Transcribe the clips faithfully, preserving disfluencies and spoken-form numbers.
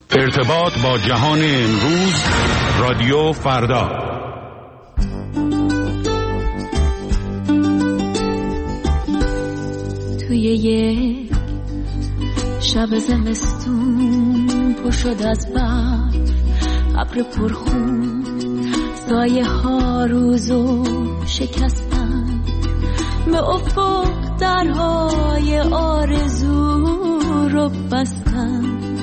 ارتباط با جهان امروز، رادیو فردا. توی یک شب زمستون پر شد از برف، ابر پرخون، سایه ها روزو شکستن، به افق درهای آرزو رو بستن.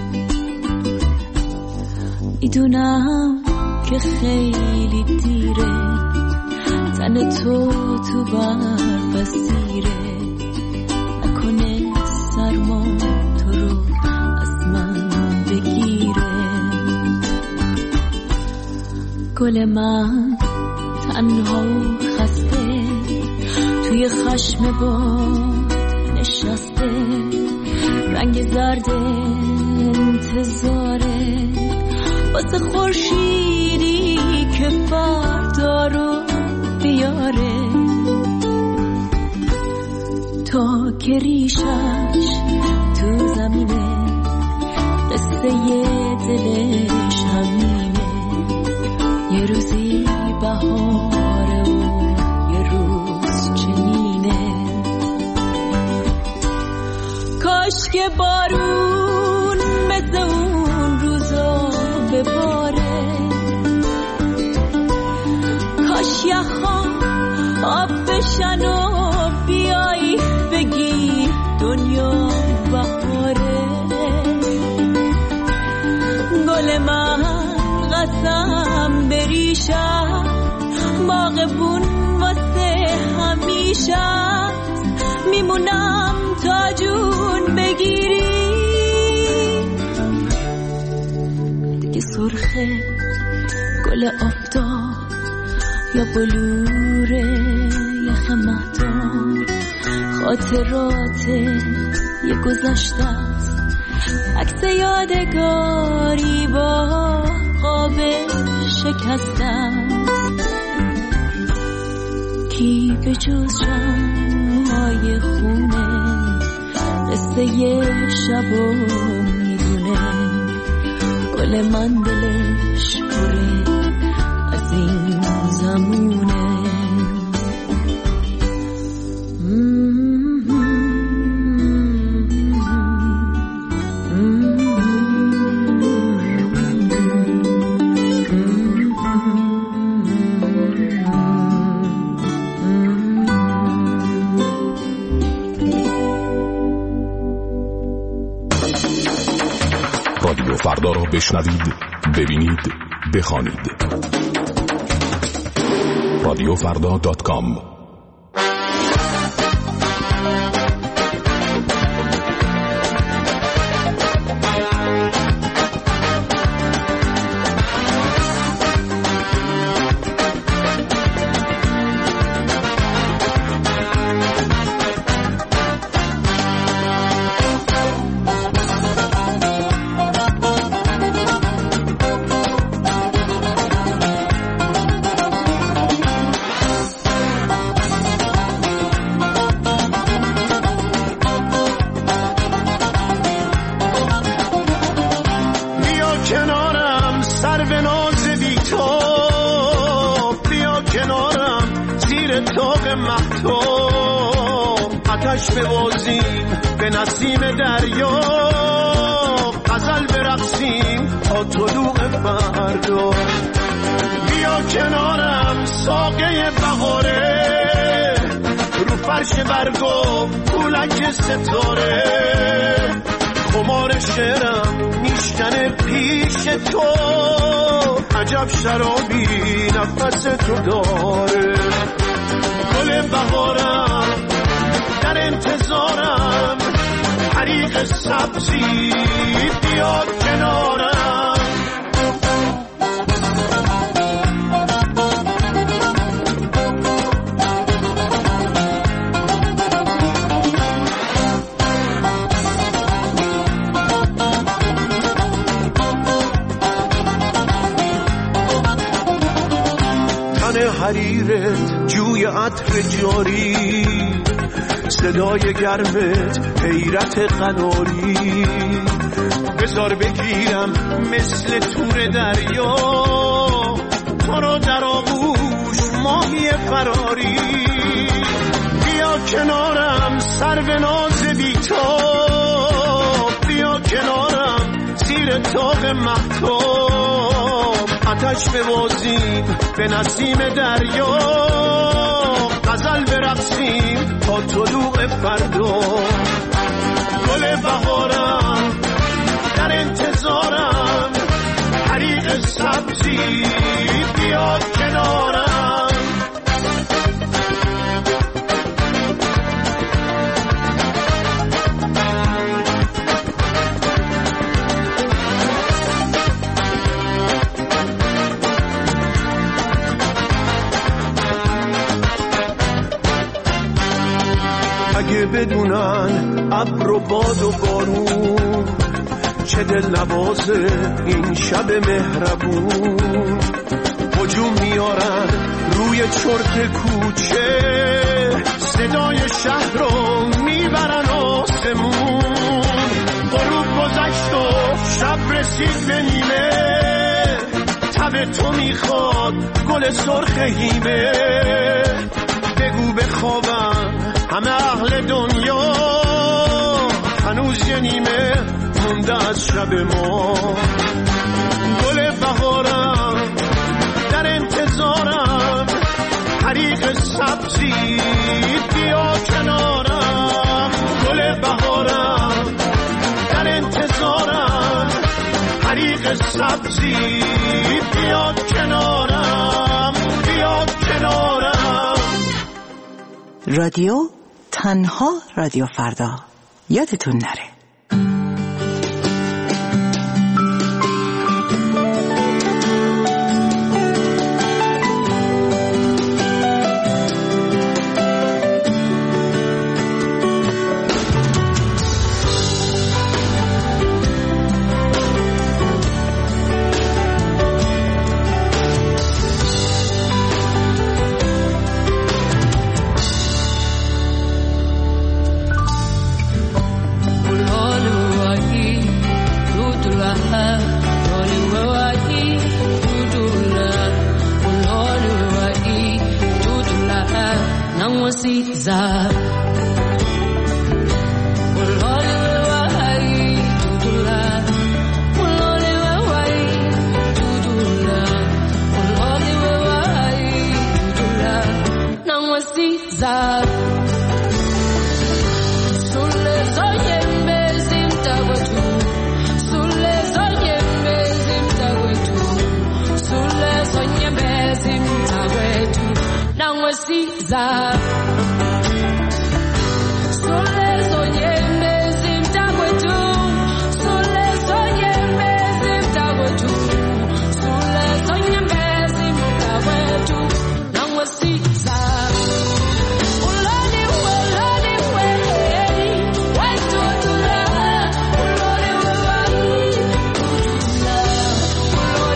میدونم که خیلی دیره، تن تو تو برف اسیره، نکنه سرما تو رو از من بگیره. گل من تنها و خسته توی خشم باد نشسته، رنگ زرد انتظاره واسه خورشیدی که فردا رو بیاره. تا که ریشش تو زمینه، قصه دلش همینه، یه روزی بهاره و یه روز چنینه. کاش که بارون مثل اون روزا بباره، کاش یخها آب بشن و بیایی بگی دنیا بهاره. گل من قسم بریشم، باغبون واسه همیشه، میمونم تا جون بگیری. دیگه سرخه گل آفتاب یا بلور یخ مهتاب، خاطرات یه گذشته است، عکس یادگاری با قاب شکسته است. کی به جز شمعای خونه قصه یه شبو میدونه. گل من دلش پره از این زمونه. رادیو فردا را بشنوید، ببینید، بخوانید. رادیو فردا دات کام. ببازیم به نسیم دریا، غزل برقصیم تا طلوع فردا. بیا کنارم ساقه بهاره، رو فرش برگو پولک ستاره، خمار شعرم میشکنه پیش تو، عجب شرابی نفس تو داره. گل بهارم در انتظارم، حریق سبزی بیاد کنارم. تن حریرت جوی عطر جاری، صدای گرمت حیرت قناری، به بذار بگیرم مثل تور دریا تو رو در آغوش ماهی فراری بیا کنارم سر به ناز بی‌تاب بیا کنارم زیر طاق مهتاب آتش ببازیم به نسیم دریا غزل برقصیم تا طلوع فردا گل بهارم در انتظارم حریق سبزی بیا کنارم اگه بدونن ابر و باد و بارون چه دل نوازه این شب مهربون هجوم میارن روی چرت کوچه صدای شهر رو میبرن آسمون غروب گذشت و شب رسید به نیمه تب تو میخواد گل سرخ هیمه بگو بخوابم همه اهل دنیا هنوز یه نیمه مونده از شب ما گل بهارم در انتظارم حریق سبزی بیا کنارم گل بهارم در انتظارم حریق سبزی بیا کنارم بیا کنارم. رادیو تنها رادیو فردا یادتون نره.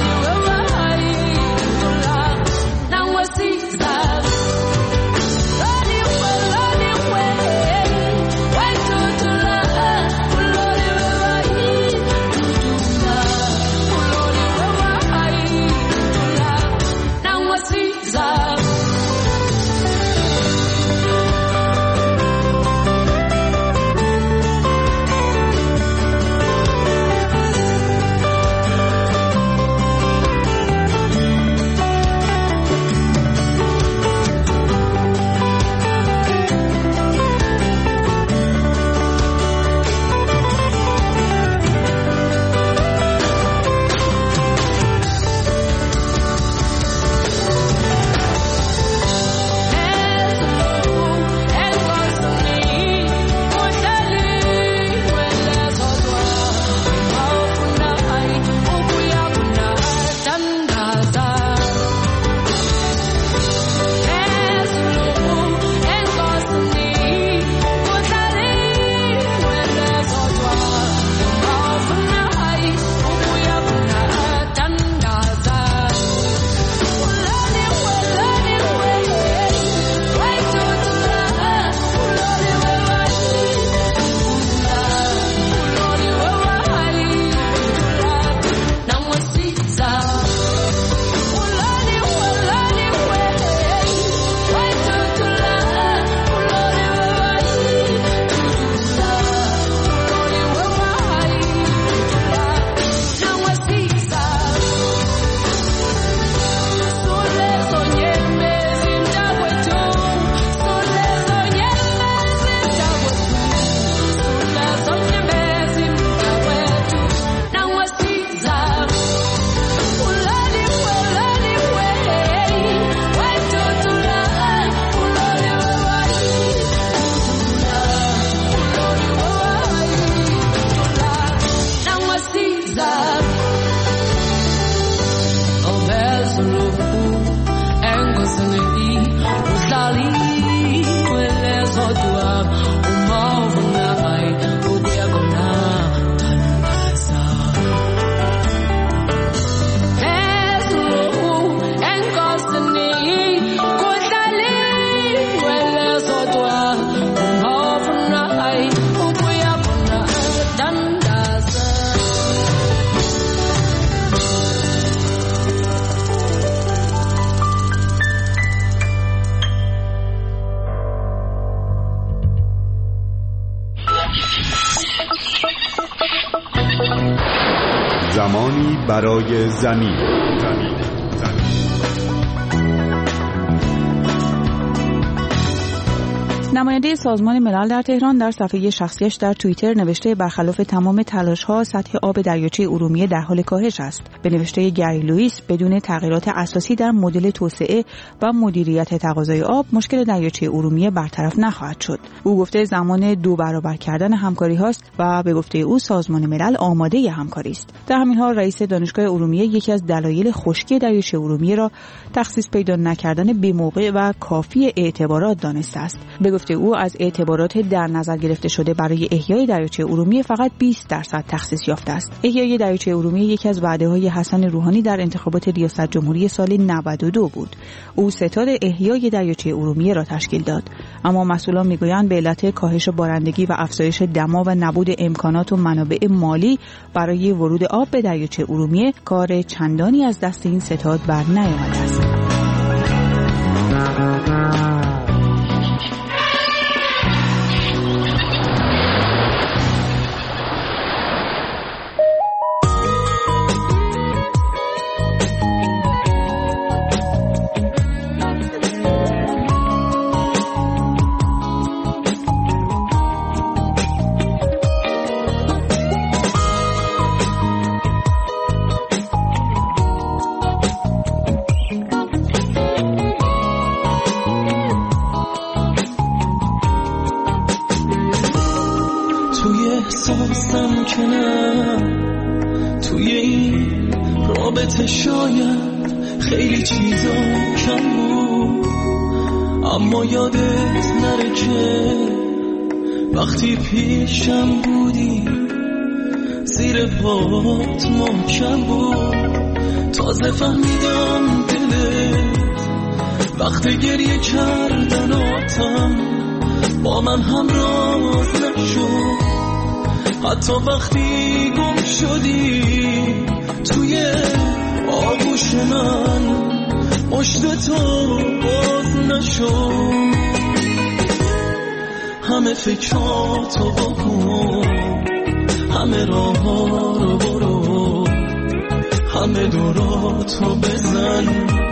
Oh زمانی برای زمین. زمین. نماینده سازمان ملل در تهران در صفحه شخصیش در توییتر نوشته برخلاف تمام تلاش‌ها سطح آب دریاچه ارومیه در حال کاهش است. به نوشته گری لوئیس بدون تغییرات اساسی در مدل توسعه و مدیریت تقاضای آب مشکل دریاچه ارومیه برطرف نخواهد شد. او گفته زمان دو برابر کردن همکاری هاست و به گفته او سازمان ملل آماده همکاری است. در همین حال رئیس دانشگاه ارومیه یکی از دلایل خشکی دریاچه ارومیه را تخصیص پیدا نکردن بی‌موقع و کافی اعتبارات دانسته است. به گفته او از اعتبارات در نظر گرفته شده برای احیای دریاچه ارومیه فقط بیست درصد تخصیص یافته است. احیای دریاچه ارومیه یکی از وعده‌های حسن روحانی در انتخابات ریاست جمهوری سال نود و دو بود. او ستاد احیای دریاچه ارومیه را تشکیل داد، اما مسئولان میگویند به علت کاهش بارندگی و افزایش دما و نبود امکانات و منابع مالی برای ورود آب به دریاچه ارومیه کار چندانی از دست این ستاد بر نیامده است. احساسم که نه توی این رابطه شاید خیلی چیزا کم بود، اما یادت نره که وقتی پیشم بودی زیر پات محکم بود. تازه فهمیدم دلت وقت گریه کردناتم با من همراز نشد، حتی وقتی گم شدی توی آغوش من مشت تو باز نشد. همه فکراتو بکن، همه راه ها رو برو، همه دوراتو بزن،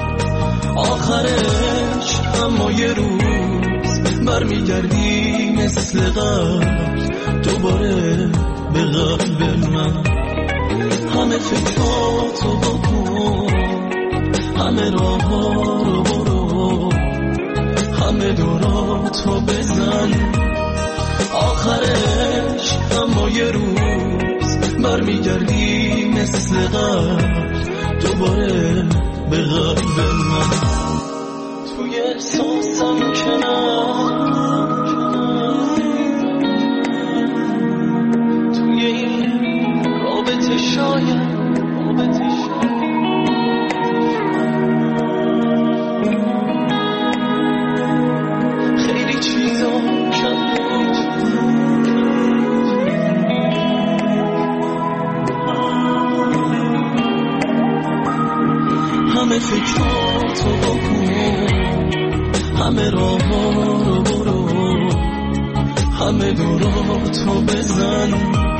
آخرش اما یه روز برمیگردی مثل قبل دوباره به قلب من. همه فکراتو بکن، همه راه ها رو برو، همه دوراتو بزن، آخرش اما یه روز برمیگردی مثل قبل دوباره به قلب من. توی احساسم که توی این رابطه شاید خیلی چیزا کم بود، همه فکراتو بکن، همه راه ها رو برو، همه دوراتو بزن،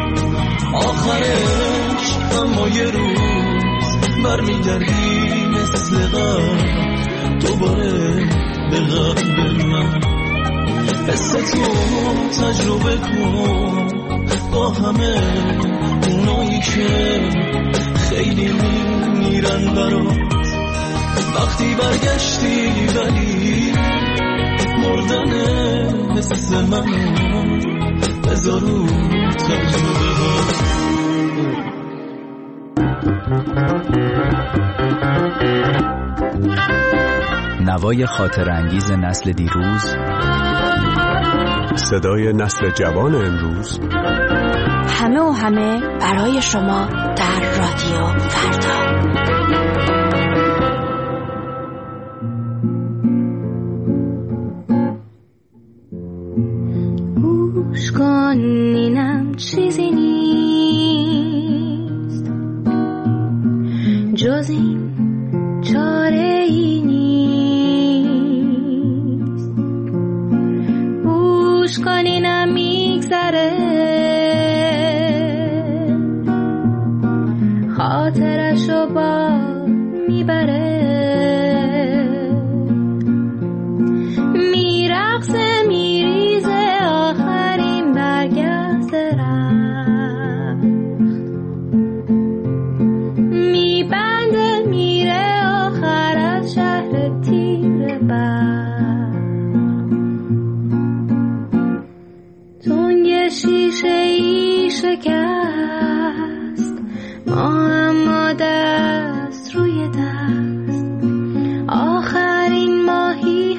آخرش اما یه روز برمیگردی مثل قبل دوباره به قلب من. حس تو تجربه کن با همه اونایی که خیلی میمیرن برات، وقتی برگشتی ولی مردن حس منو بذار رو تجربه ها. نوای خاطر انگیز نسل دیروز صدای نسل جوان امروز، همه و همه برای شما در رادیو فردا. گوش کن اینم چیزی نیست جز این چاره ای نیست. گوش کن اینم میگذره خاطرشو با میبره میرقصه میریزه آخرین برگرد رخت میبنده میره آخر از شهر تیر برق. تنگ شیشه ای شکست ما اما دست روی دست آخرین ماهی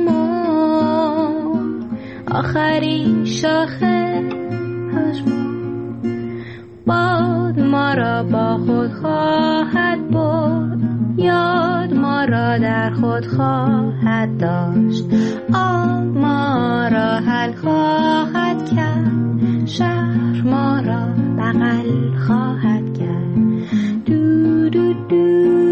همون آخرین شاخه پشمون باد ما را با خود خواهد برد یاد ما را در خود خواهد داشت آب ما را حل خواهد کرد شهر ما را بغل خواهد کرد. دو دو دو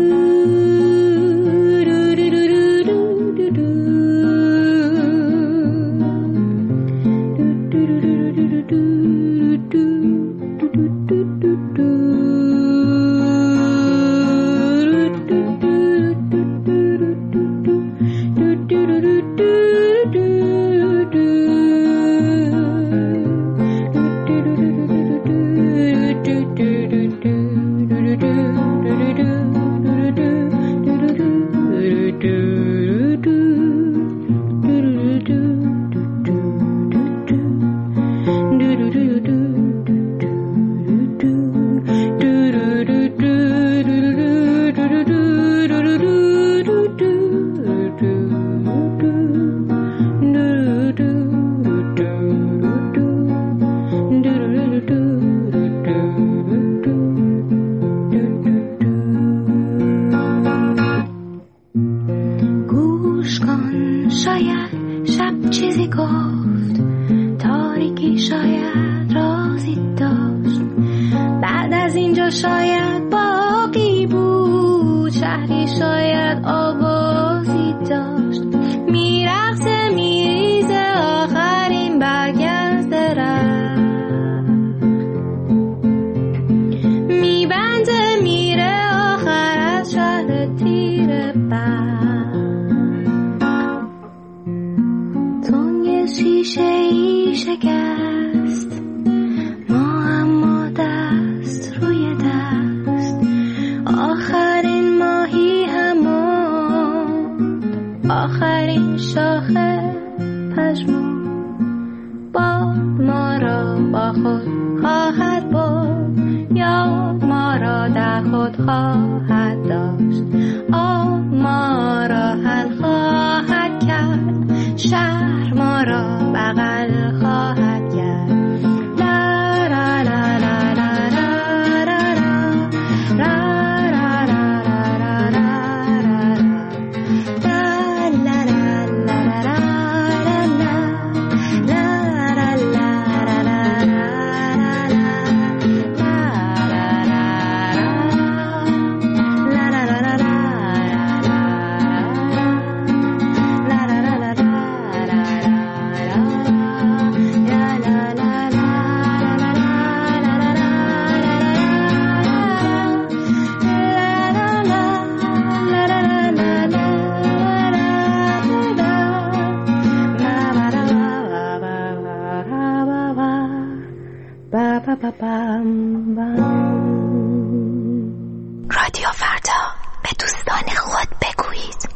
رادیو فردا به دوستان خود بگویید.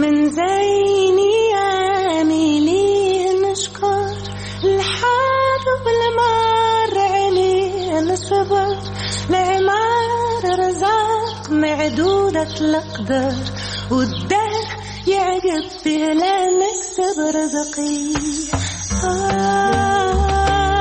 من زيني عاملي نشكر الحار والمار عليه نصبر العمار رزاق معدودة القدر والدهر يعقب فيه لا نكسب رزقي آه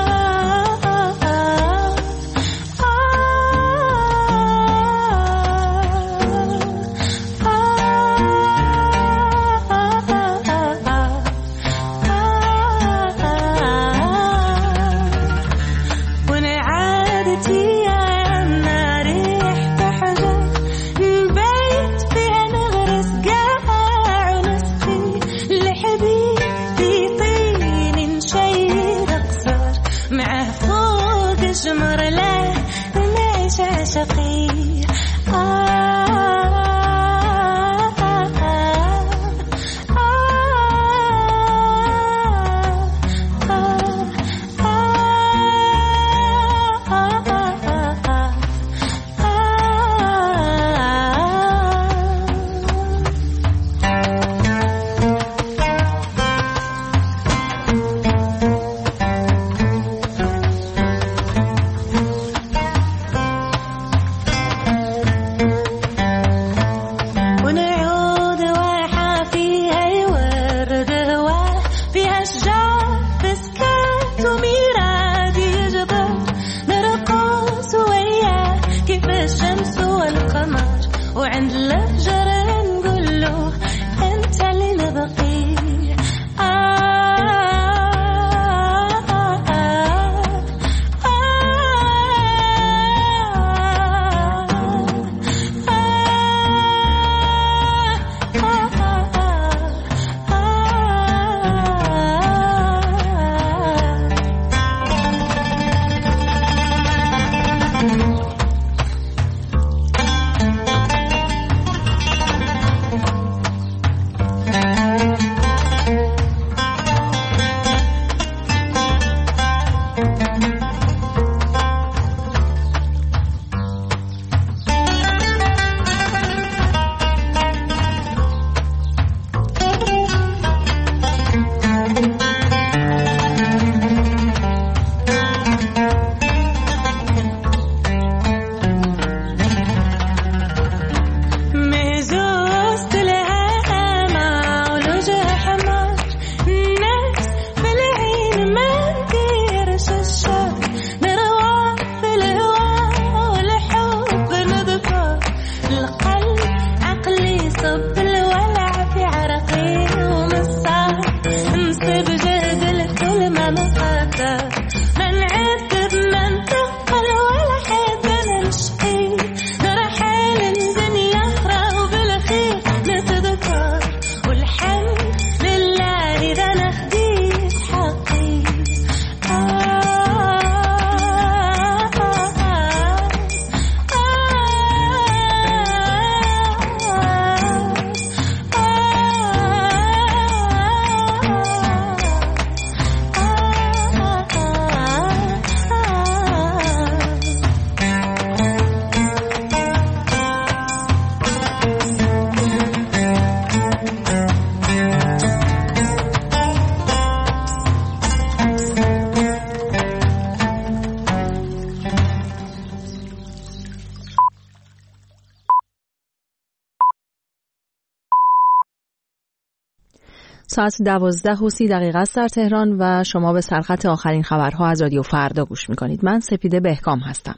ساعت دوازده و سی دقیقه است در تهران و شما به سرخط آخرین خبرها از رادیو فردا گوش میکنید. من سپیده بهکام هستم.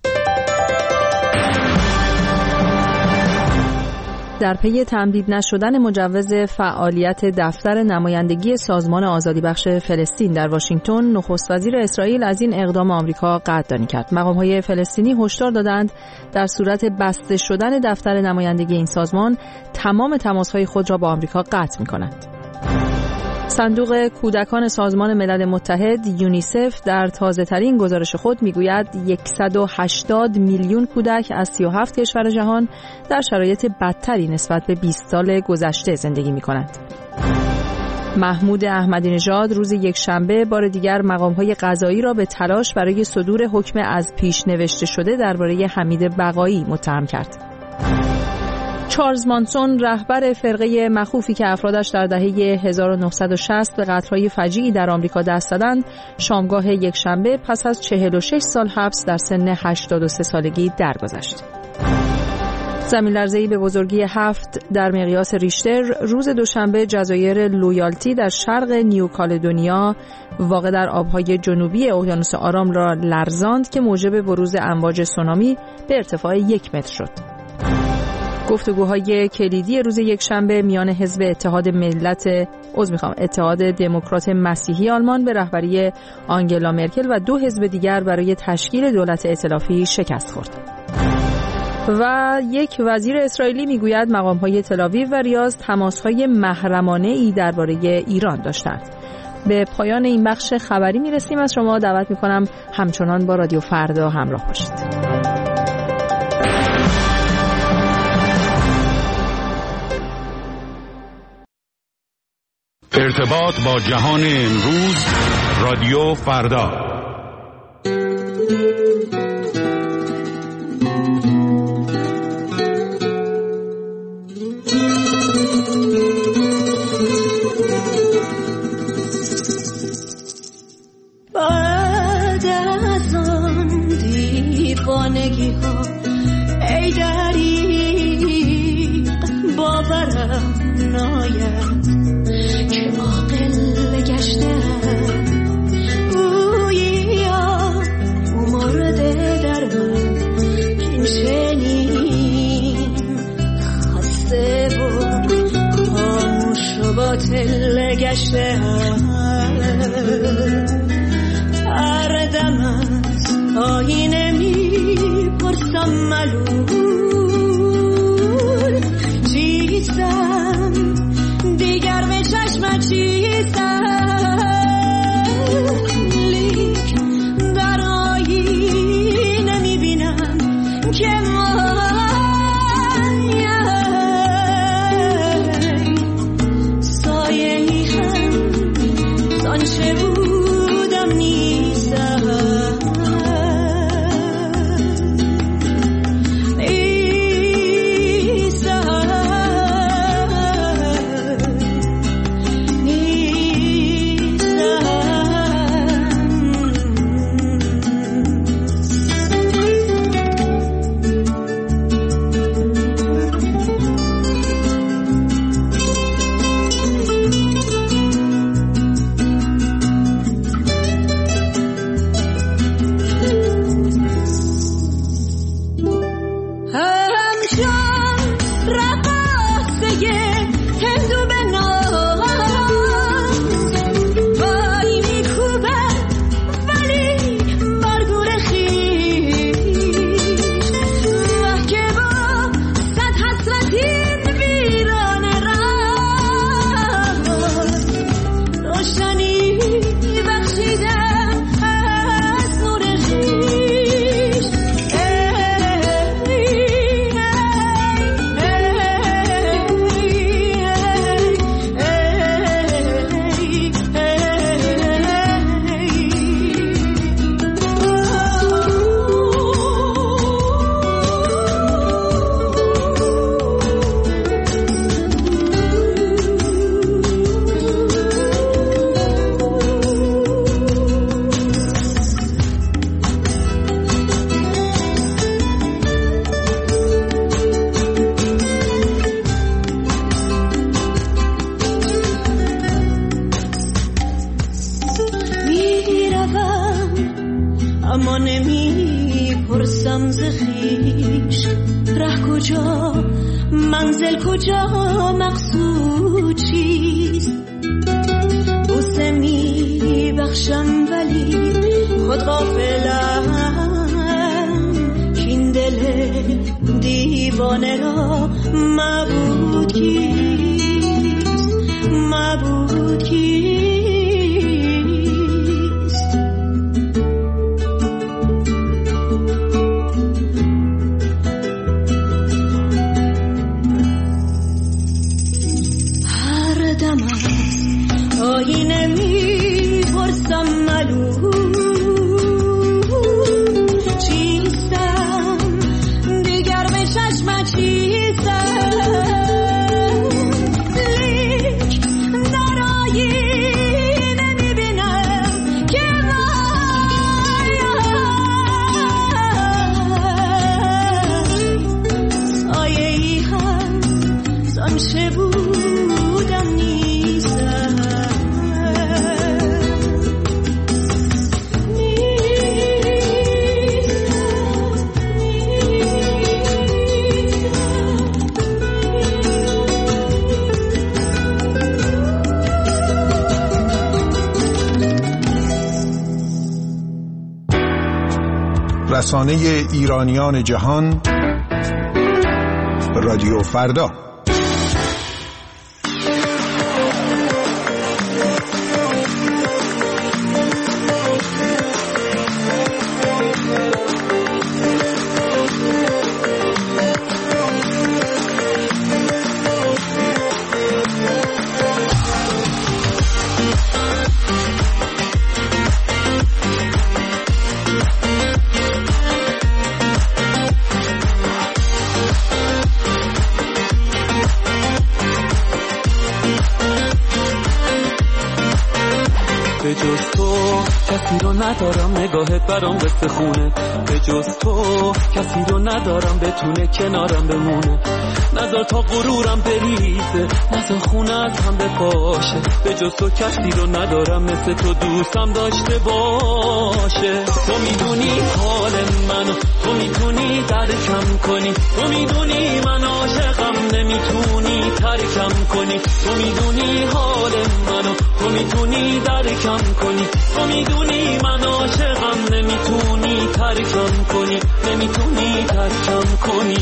در پی تمدید نشدن مجوز فعالیت دفتر نمایندگی سازمان آزادی بخش فلسطین در واشنگتن، نخست وزیر اسرائیل از این اقدام آمریکا قدردانی کرد. مقام‌های فلسطینی هشدار دادند در صورت بسته شدن دفتر نمایندگی این سازمان تمام تماس‌های خود را با آمریکا قطع می‌کنند. صندوق کودکان سازمان ملل متحد یونیسف در تازه‌ترین گزارش خود میگوید صد و هشتاد میلیون کودک از سی و هفت کشور جهان در شرایط بدتری نسبت به بیست سال گذشته زندگی می‌کنند. محمود احمدی نژاد روز یکشنبه بار دیگر مقام‌های قضایی را به تلاش برای صدور حکم از پیش نوشته شده درباره حمید بقایی متهم کرد. چارلز مانسون، رهبر فرقه مخوفی که افرادش در دهه هزار و نهصد و شصت به قتل‌های فجیعی در آمریکا دست زدند، شامگاه یکشنبه پس از چهل و شش سال حبس در سن هشتاد و سه سالگی درگذشت. زمین‌لرزه‌ای به بزرگی هفت در مقیاس ریشتر روز دوشنبه جزایر لویالتی در شرق نیوکالدونیا واقع در آبهای جنوبی اقیانوس آرام را لرزاند که موجب بروز امواج سونامی به ارتفاع یک متر شد. گفتگوهای کلیدی روز یکشنبه میان حزب اتحاد ملت عضو میخوام اتحاد دموکرات مسیحی آلمان به رهبری آنگلا مرکل و دو حزب دیگر برای تشکیل دولت ائتلافی شکست خورد. و یک وزیر اسرائیلی میگوید مقام‌های تل‌آویو و ریاض تماس‌های محرمانه‌ای درباره ایران داشتند. به پایان این بخش خبری میرسیم. از شما دعوت میکنم همچنان با رادیو فردا همراه باشید. ارتباط با جهان امروز، رادیو فردا. بعد از آن دیوانگی ها ای دریق باورم ناید که عاقل گشتم، گویا مرده در من این چنین خسته و خاموش و باطل گشتم. هر دم از آینه می پرسم ملول چیستم، دیگر به چشم چیستم، لیک در آینه می بینم که من سایه‌ای هم زانچه بودم نیستم. اما نمی پرسم ز خویش ره کجا، منزل کجا، مقصود چیست. بوسه می بخشم ولی خود غافلم کین دل دیوانه را معبود کیست، معبود کیست. آینه می پرسم ملول چیستم، دیگر به چشم چیستم. رسانه ایرانیان جهان، رادیو فردا. به جز تو کسی رو ندارم، نگاهت برام قصه خونه. به جز تو کسی رو ندارم بتونه کنارم بمونه. نذار تا غرورم بریزه، نذار خونه از هم بپاشه. به جز تو کسی رو ندارم مثل تو دوستم داشته باشه. تو میدونی حال منو، تو میتونی درکم کنی. تو میدونی من عاشقم، نمیتونی ترکم کنی. تو میدونی حال منو، تو میتونی درکم کنی. تو میدونی من عاشقم، نمیتونی ترکم کنی. نمیتونی ترکم کنی.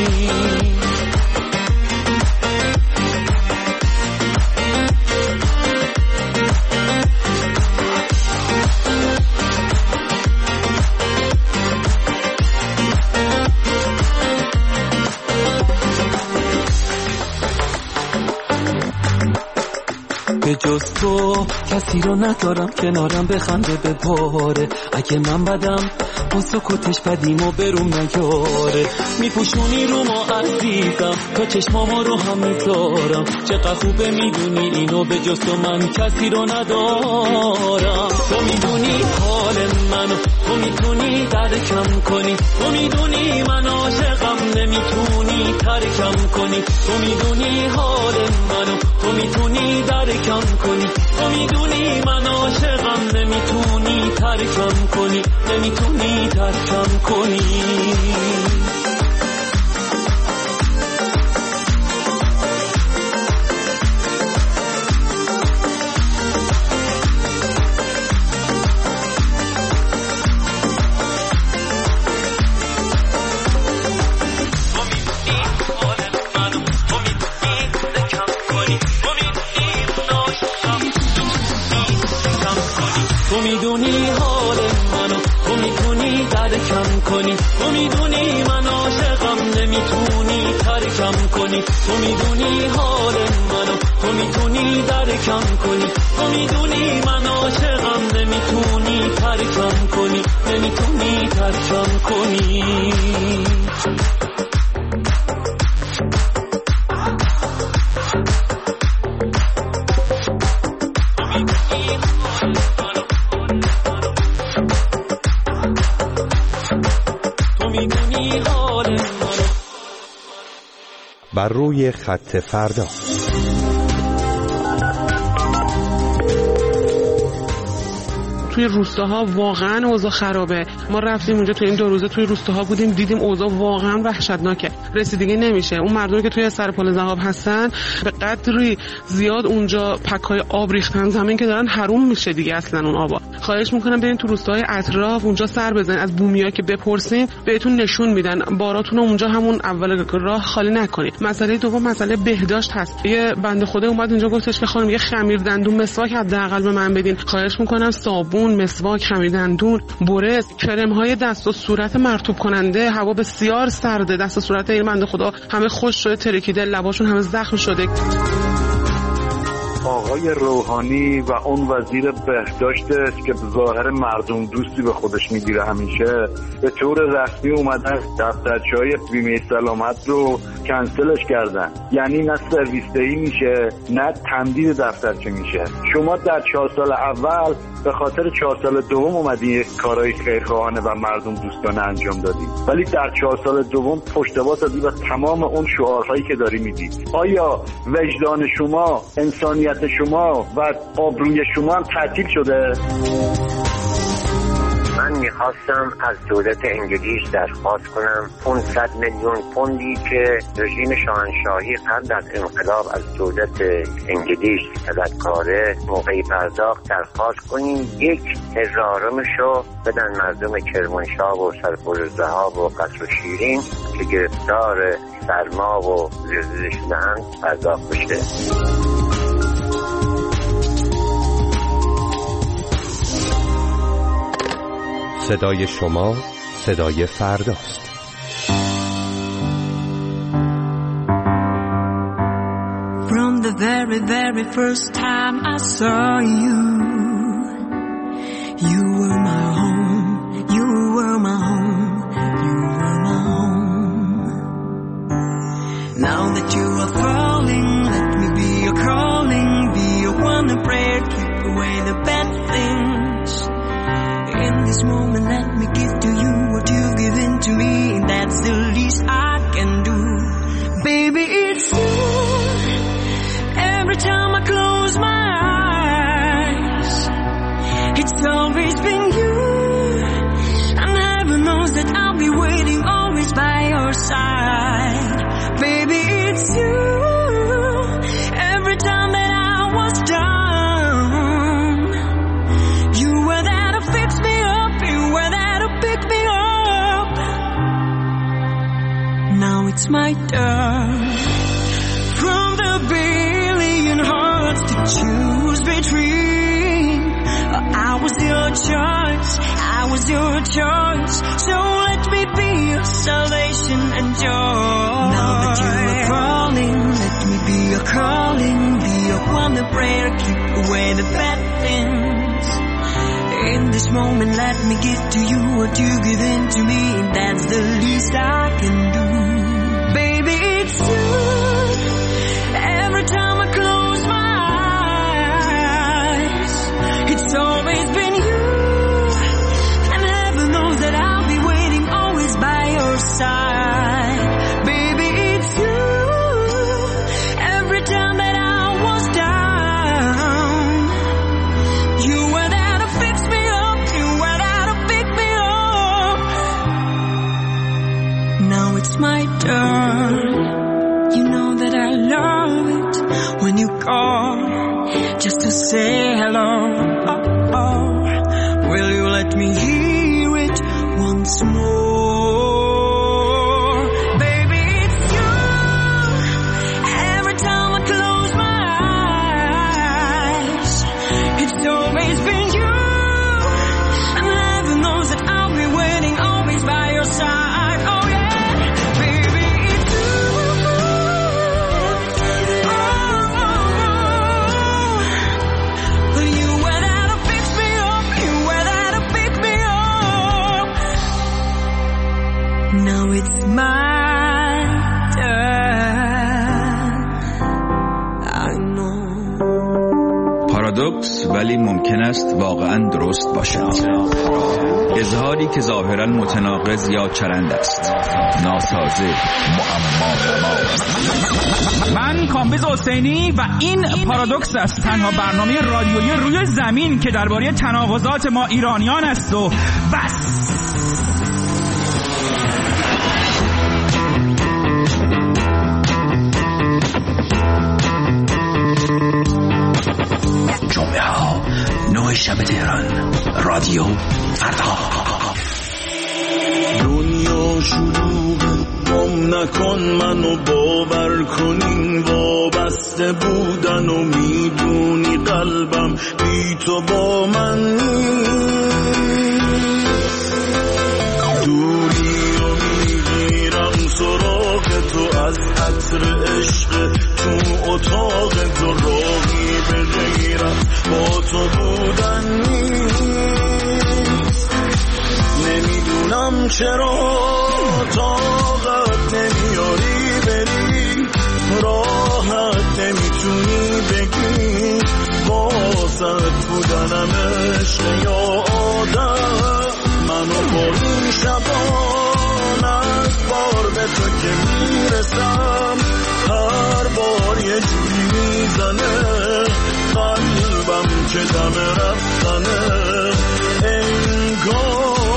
به جز تو کسی رو ندارم کنارم بخنده بباره. اگه من بدم با سکوتش بدیم و برون نیاره. میپوشونی رو ما عزیزم، تا چشماما رو هم میذارم. چقدر خوبه میدونی اینو، به جز تو من کسی رو ندارم. تو میدونی حال منو، تو میتونی درکم کنی. تو میدونی من عاشقم، نمیتونی ترکم کنی. تو میدونی حال منو، تو میتونی درکم کنی. تو میدونی من عاشقم، نمیتونی ترکم کنی. نمیتونی ترکم کنی. تو میدونی حال منو، تو میتونی درکم کنی. تو میدونی من عاشقم، نمیتونی ترکم کنی. تو میدونی حال منو، تو میتونی درکم کنی. تو میدونی من عاشقم، نمیتونی ترکم کنی. نمیتونی ترکم کنی. بر روی خط فردا. توی روستاها واقعا اوضاع خرابه. ما رفتیم اونجا، توی این دو روزه توی روستاها بودیم، دیدیم اوضاع واقعا وحشتناکه. رسیدگی نمیشه. اون مردمی که توی سر پل ذهاب هستن به قدری زیاد اونجا پکای آب ریختن زمین که دارن حروم میشه دیگه اصلا اون آبا. خواهش میکنم برین تو روستاهای اطراف اونجا سر بزنین، از بومیا که بپرسین بهتون نشون میدن. باراتون اونجا همون اول راه خالی نکنید. مسئله دوم مسئله بهداشت هست. یه بنده خدا اومد اینجا گفتش که خانم یه خمیر دندون مسواک حداقل به من بدین. خواهش میکنم صابون، مسواک، خمیر دندون، برس، کرم های دست و صورت مرطوب کننده. هوا بسیار سرده، دست و صورت این بنده خدا همه خوش شده، ترکیده، لباشون همه زخم شده. آقای روحانی و اون وزیر بهداشت است که به ظاهر مردم دوستی به خودش میگیره همیشه، به طور رسمی اومدن دفترچه‌های بیمه سلامت رو کنسلش کردن. یعنی نه سرویس دهی میشه نه تمدید دفترچه میشه. شما در چهار سال اول به خاطر چهار سال دوم اومدین کارهای خیرخواهانه و مردم دوستانه انجام دادی، ولی در چهار سال دوم پشتباه دادی و تمام اون شعارهایی که داری میدی. آیا وجدان شما، انسانیت شما و آبروی شما هم تعطیل شده؟ من من میخواستم از دولت انگلیس درخواست کنم پانصد میلیون پوندی که رژیم شاهنشاهی قبل از انقلاب از دولت انگلیس طلبکاره موقعی پرداخت درخواست کنیم یک هزارمشو بدن مردم کرمانشاه و سرپرزده‌ها و قصر و شیرین که گرفتار سرما و زلزله شده‌اند پرداخت بشه. صدای شما صدای فرداست. From the very very first time I saw you, you were my home, you were my home, you were my home. Now that you are falling, let me be your calling, be your one to pray, keep away the bad things. In this moment, let me give to you what you've given to me, and that's the least I can do. Baby, it's you. Every time I close my eyes, it's always been you. And heaven knows that I'll be waiting always by your side. Baby, it's you. Every time that I was down, you were there to fix me up, you were there to pick me up. Now it's my turn. From the billion hearts to choose between, I was your choice, I was your choice. So let me be your salvation and joy. Now that you are falling, let me be your calling, be your one to prayer, keep away the bad things. In this moment, let me give to you what you've given to me, and that's the least I can do. Baby, it's you. Every time I close my eyes, it's always been you. And heaven knows that I'll be waiting always by your side. Baby, it's you. Every time that I was down, you were there to fix me up, you were there to pick me up. Now it's my turn. You know that I love it when you call just to say hello. Oh, oh. Will you let me hear it once more? Baby, it's you. Every time I close my eyes, it's always been you. And heaven knows that I'll be waiting always by your side. Oh yeah. Now it's my turn. I know. پارادوکس ولی ممکن است واقعا درست باشد. اظهاری که ظاهرا متناقض یا چرند است. ناسازه، معما. من کامبیز حسینی و این پارادوکس است، تنها برنامه رادیویی روی زمین که درباره تناقضات ما ایرانیان است و بس. جمعه ها نه شب تهران، رادیو فردا. دنیا شلوغه، گم نکن منو، باور کنین وابسته بودن و میدونی قلبم بی تو با من دوری و میگیرم سراغ تو از عطر عشق تو اتاق تو، راهی به غیرم با تو بودن نیست. نمیدونم چرا طاقت نمیاری بری، راحت نمیتونی بگی واسط بودنم عشق یا آدم. منو با این شبان از بار به تو که میرسم، هر بار یه جوری میزنه قلبم که دم رفتنه. انگار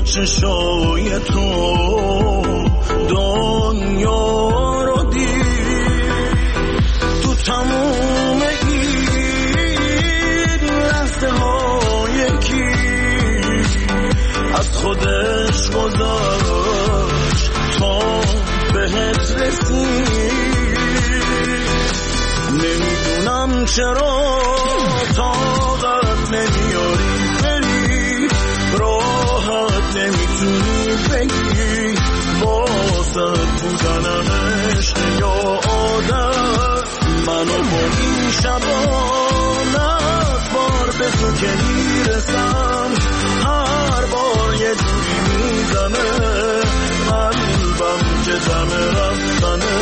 چشای تو دنیا رو دید. تو تموم این لحظه های کی از خودش گذاشت تا بهت رسید. نمیدونم چرا طاقت نمیاری بری، راحت نمیتونی بگی واسه بودنم عشق یا عادت. منو با این شبانت بار به تو که میرسم، هر بار یه جوری میزنه قلبم که دم رفتنه.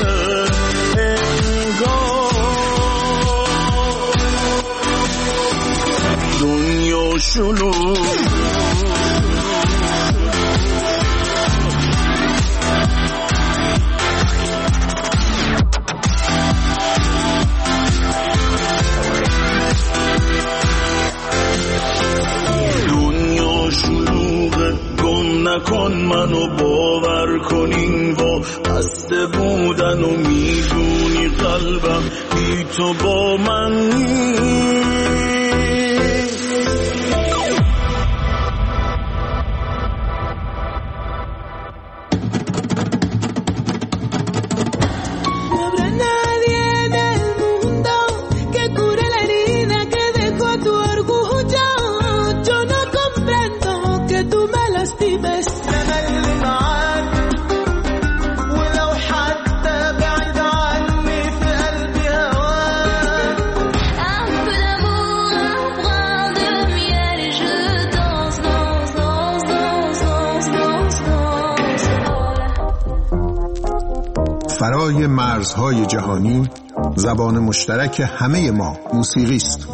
انگار دنیا شلوغ نکن، منو باور کن این وا بسته بودن و میدونی قلبم بی تو با من نیست. فرای مرزهای جهانی زبان مشترک همه ما موسیقی است.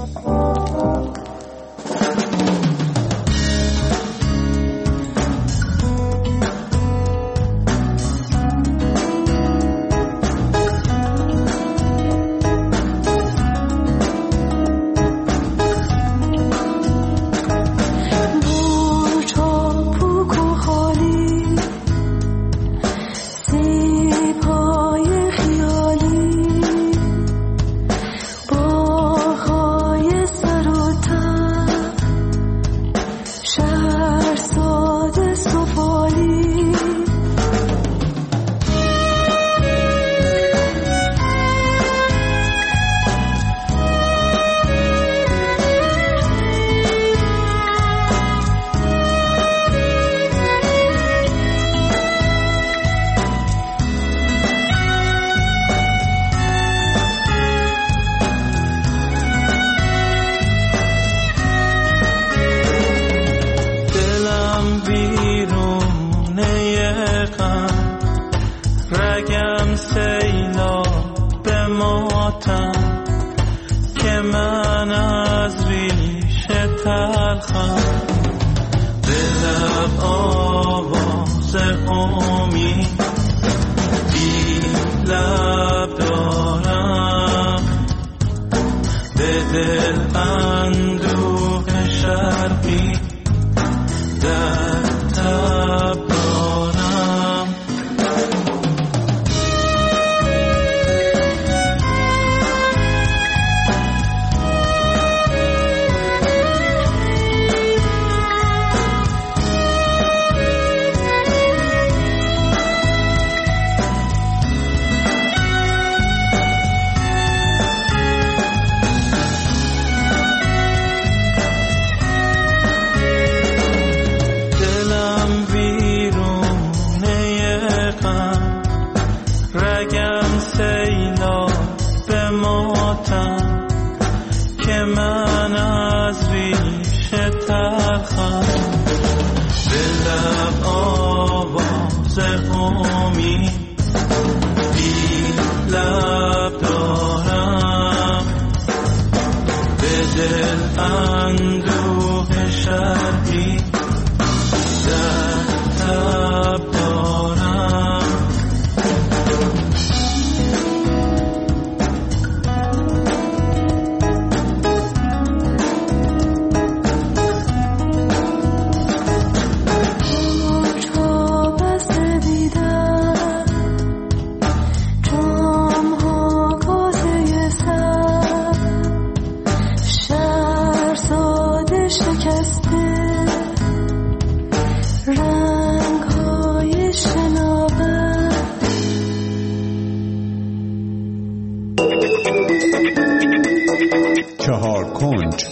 چهار کنج.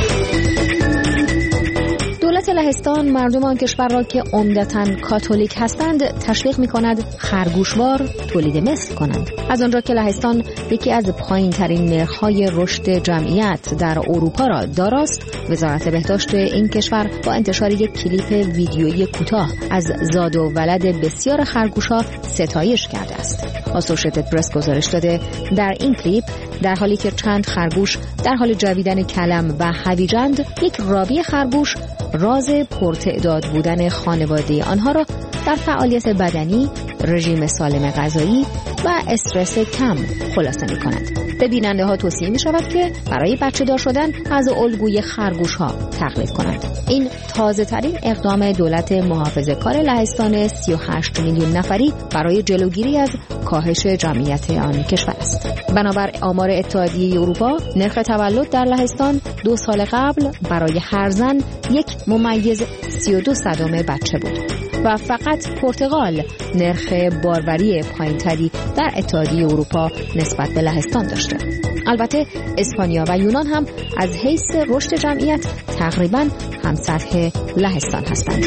دولت لهستان مردم آن کشور را که عمدتاً کاتولیک هستند تشویق می‌کند خرگوشوار تولید مثل کنند. از آنجا که لهستان یکی از پایین‌ترین نرخ‌های رشد جمعیت در اروپا را داراست، وزارت بهداشت این کشور با انتشار یک کلیپ ویدیویی کوتاه از زاد و ولد بسیار خرگوش‌ها ستایش کرده است. آسوشیتد پرس گزارش داده در این کلیپ در حالی که چند خرگوش در حال جویدن کلم و هویجند، یک رابی خرگوش راز پرتعداد بودن خانواده آنها را در فعالیت بدنی، رژیم سالم غذایی و استرس کم خلاصه می کند. به بیننده ها توصیه می شود که برای بچه دار شدن از الگوی خرگوش ها تقلید کنند. این تازه ترین اقدام دولت محافظه کار لهستان سی و هشت میلیون نفری برای جلوگیری از کاهش جمعیت آن کشور است. بنابر آمار اتحادیه اروپا، نرخ تولد در لهستان دو سال قبل برای هر زن یک ممیز سی و دو صدم بچه بود و فقط پرتغال نرخ باروری پایین‌تری در اتحادیه اروپا نسبت به لهستان داشته. البته اسپانیا و یونان هم از حیث رشد جمعیت تقریباً هم سطح لهستان هستند.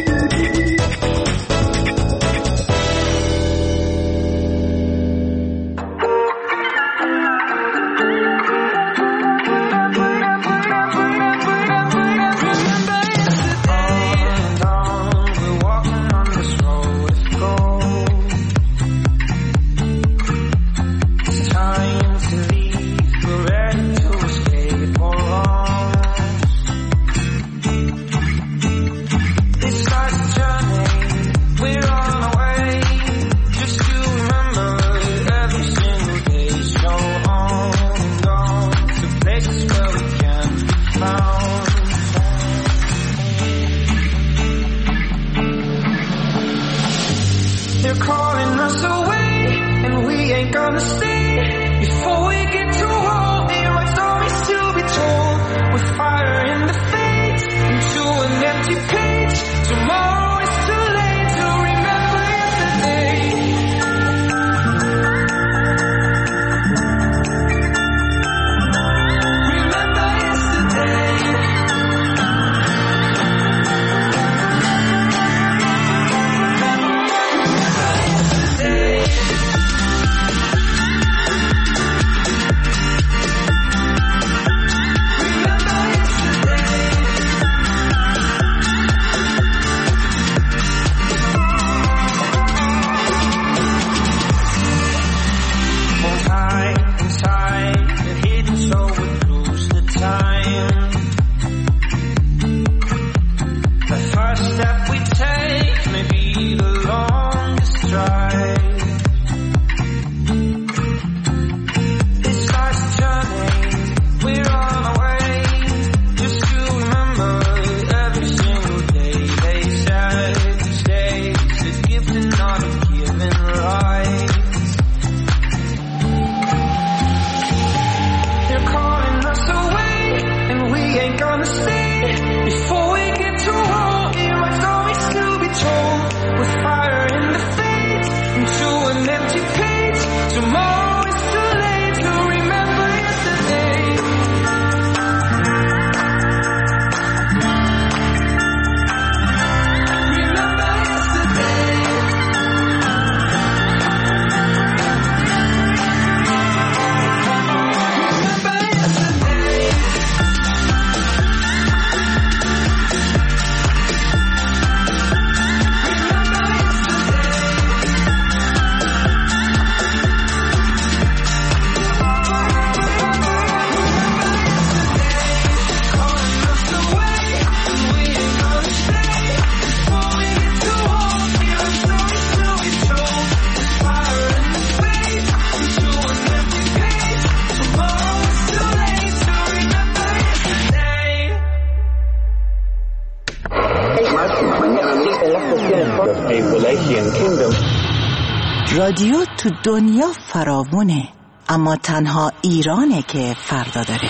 رادیو تو دنیا فراوونه، اما تنها ایرانه که فردا داره.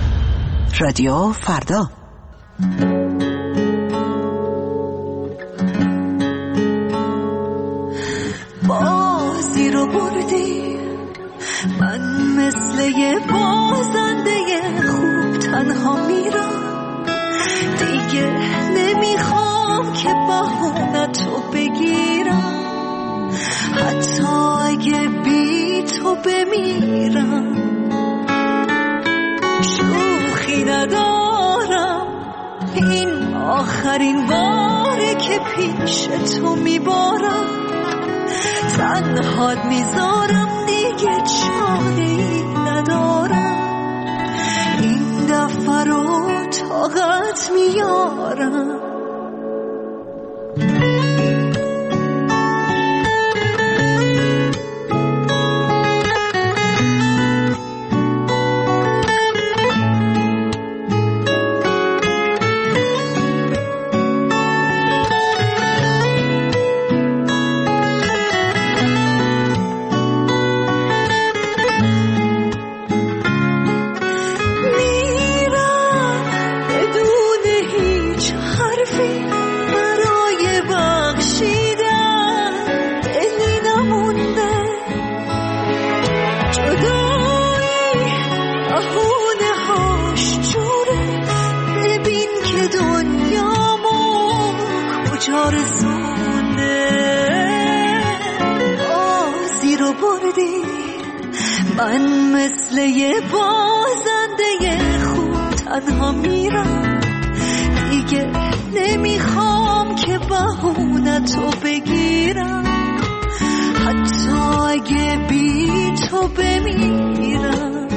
رادیو فردا. بازی رو بردی، من مثل یه بازنده خوب تنها میرم، دیگه نمیخوام که بهونه تو بگیرم، حتی اگه بی تو بمیرم. شوخی ندارم، این آخرین باره که پیش تو میبارم، تنهات میذارم دیگه چاره‌ای ندارم، این دفعه رو طاقت میارم. من مثل یه بازنده خوب تنها میرم، دیگه نمیخوام که بهونه تو بگیرم، حتی اگه بی تو بمیرم.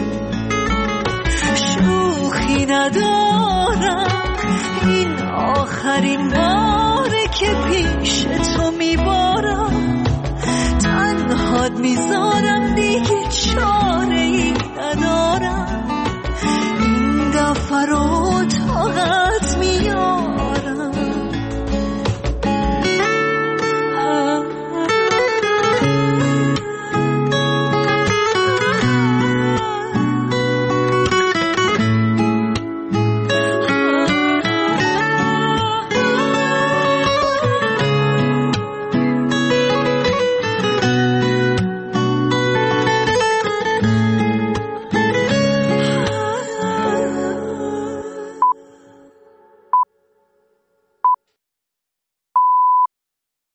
شوخی ندارم، این آخرین باره که پیش تو میبارم، تنهات میذارم دیگه چاره‌ای ندارم، این دفعه رو طاقت